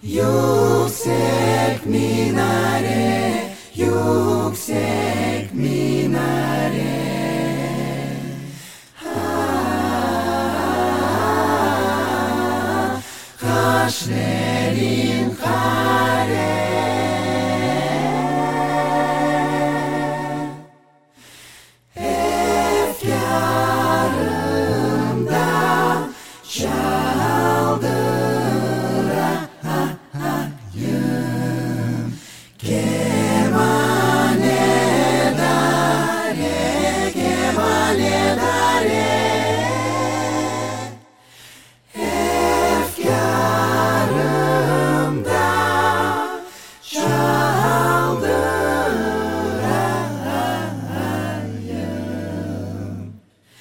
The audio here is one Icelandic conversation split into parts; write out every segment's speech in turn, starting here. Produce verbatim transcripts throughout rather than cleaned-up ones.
Yüksek minare, yüksek minare. Kaşlerin kare. Efkarımda çaldırayım kemanedare, kemanedare. Efkarımda çaldırayım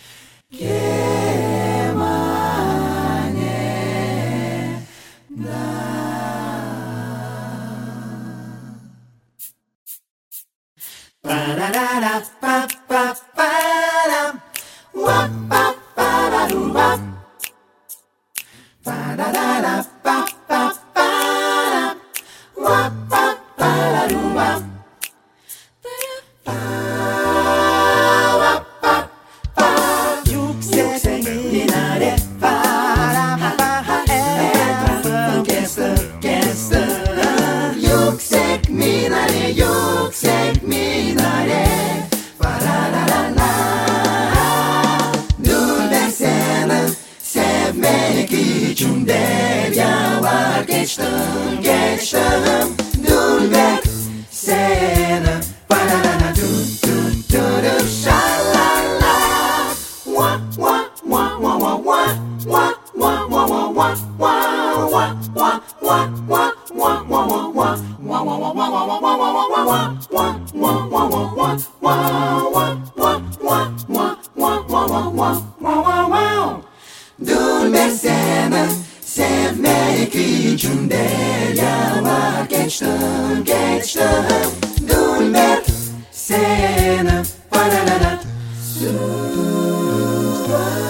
Ba-da-da-da-ba-ba-ba-dum. Wap-ba-ba-da-doo-wap. Ba-da-da-da-ba-ba-ba-dum. Wap-ba-ba-da-doo-wap. Ba-wap-ba-ba. Yüksek minare. Ba-da-ba-ba. Etrafım kestir, kestir. Yüksek minare, yüksek minare. Ba-da-da-da-da. Dur ben seni sevmek için deryalar geçtim, geçtim. Dur ben seni. Ba-da-da-da. Dur, dur, dur, dur. Şa-la-la. Wah, wah, wah, wah, wah, wah. Wah, wah, wah, wah, wah. Wah, wah, wah, wah, wah. Wah, wah, wah, wah. Wah, wah, wah, wah, wah, wah, wah, wah, wah, wah. Wah, wah, wah, wah, wah. Wah, wah, wah, wah, wah. Wah, wah, wah, wah. Wah, wah, wah. Dur ben seni sevmek için deryalar geçtim, geçtim. Dur ben seni. Ba-da-da-da. Dur.